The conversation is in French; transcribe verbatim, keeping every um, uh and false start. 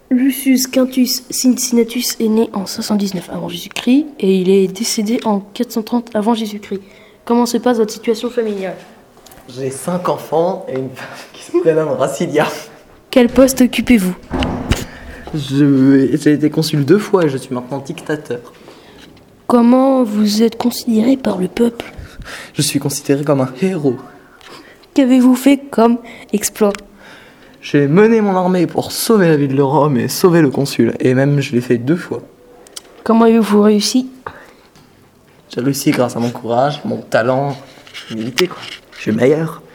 Lucius Quintus Cincinnatus est né en cinq cent dix-neuf avant Jésus-Christ et il est décédé en quatre cent trente avant Jésus-Christ. Comment se passe votre situation familiale? J'ai cinq enfants et une femme qui se prénomme Racilia. Quel poste occupez-vous? Je, j'ai été consul deux fois et je suis maintenant dictateur. Comment vous êtes considéré par le peuple? Je suis considéré comme un héros. Qu'avez-vous fait comme exploit? J'ai mené mon armée pour sauver la ville de Rome et sauver le consul. Et même, je l'ai fait deux fois. Comment avez-vous réussi? J'ai réussi grâce à mon courage, mon talent, humilité, quoi. Je suis le meilleur.